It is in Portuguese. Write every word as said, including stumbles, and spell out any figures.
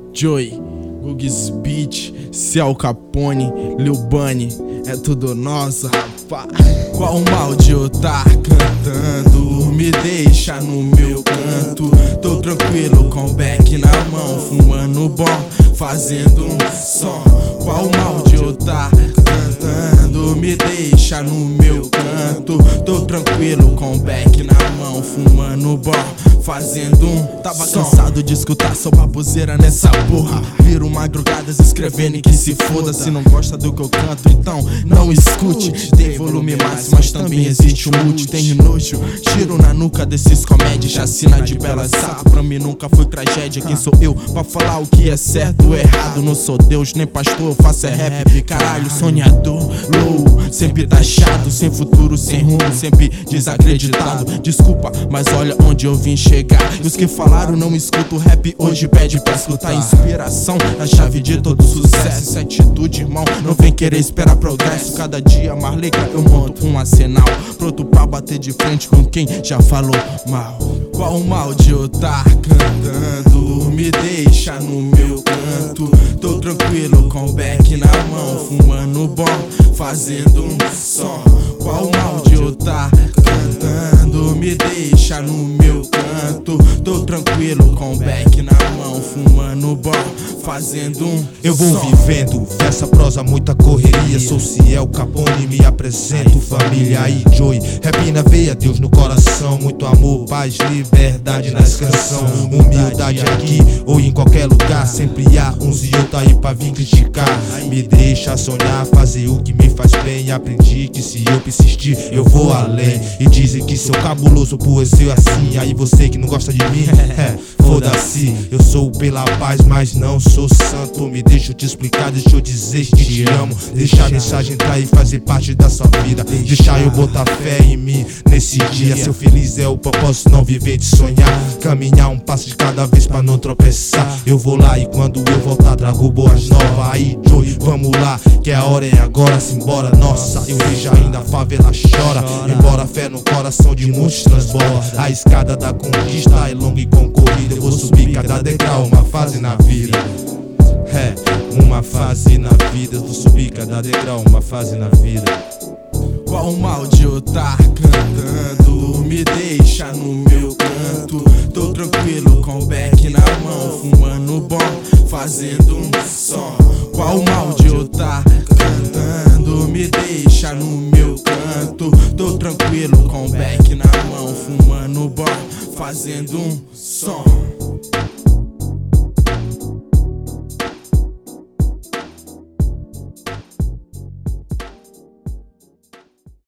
Joey, Gugs Beat, Ciel Capone, Lil Bunny, é tudo nosso, rapaz. Qual o mal de eu tá cantando? Me deixa no meu canto. Tô tranquilo com o beck na mão, fumando bom, fazendo um som. Qual o mal de eu tá cantando? Me deixa no meu canto. Tô tranquilo com o beck na mão, fumando bom, fazendo um Tava som. Cansado de escutar só baboseira nessa porra. Viro madrugadas escrevendo e que se foda. Se não gosta do que eu canto, então não escute. Tem volume máximo, mas também existe um mute. Tenho nojo, tiro na nuca desses comédias. Chacina de bela sapo, pra mim nunca foi tragédia. Quem sou eu pra falar o que é certo ou errado? Não sou Deus nem pastor, eu faço é rap. Caralho, sonhador, low, sempre taxado, sem futuro, sem rumo, sempre desacreditado. Desculpa, mas olha onde eu vim chegar. E os que falaram não escuto rap, hoje pede pra escutar. Inspiração, a chave de todo sucesso. Essa atitude, irmão, não vem querer esperar progresso. Cada dia mais legal eu monto um arsenal, pronto pra bater de frente com quem já falou mal. Qual o mal de eu tá cantando? Me deixa no meu canto. Tô tranquilo com o beck na mão, fumando bom, fazendo um som. Qual o mal de eu tá cantando? Me deixa no meu canto. Tô tranquilo com o beck na mão, fumando bom, fazendo um Eu vou som. vivendo, versa, prosa, muita correria. Sou Ciel Capone, me apresento, família aí, Joey. Rap na veia, Deus no coração. Muito amor, paz, liberdade nas canções. Humildade aqui ou em qualquer lugar. Sempre há uns e outros aí pra vir criticar. Me deixa sonhar, fazer o que me faz bem. Aprendi que se eu persistir, eu vou além. E dizem que sou cabuloso por ser assim. Aí você que não gosta de mim, é, foda-se. Eu sou pela paz, mas não sou santo. Me deixa eu te explicar, deixa eu dizer que te amo. Deixa a mensagem entrar e fazer parte da sua vida. Deixa eu botar fé em mim nesse dia. Ser feliz é o propósito, não viver de sonhar. Caminhar um passo de cada vez pra não tropeçar. Eu vou lá e quando eu voltar trago boas novas. Aí, Joey, vamos lá, que a hora é agora, simbora, nossa. Eu vejo ainda a favela chora, embora a fé no coração de muitos transborda. A escada da conquista é longa e concorrida. Eu vou subir cada degrau, uma fase na vida. É, uma fase na vida. Eu vou subir cada degrau, uma fase na vida. Qual o mal de eu tá cantando? Me deixa no meu canto. Tô tranquilo com o beck na mão, fumando bom, fazendo um som. Qual o mal de eu tá cantando? Me deixa no meu canto. Tô tranquilo com o beck na mão, fumando bom, fazendo um som.